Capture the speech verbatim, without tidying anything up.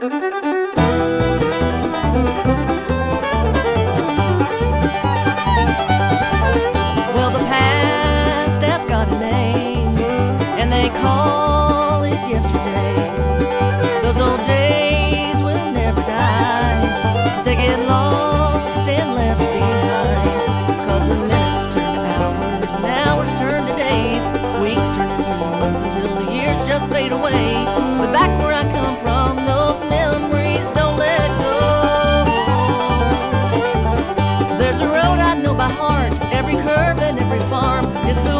Well, the past has got a name, and they call it yesterday. Those old days will never die. They get lost and left behind, 'cause the minutes turn to hours and hours turn to days. Weeks turn into months until the years just fade away. But back where I come from, those memories don't let go. There's a road I know by heart, every curve and every farm. It's the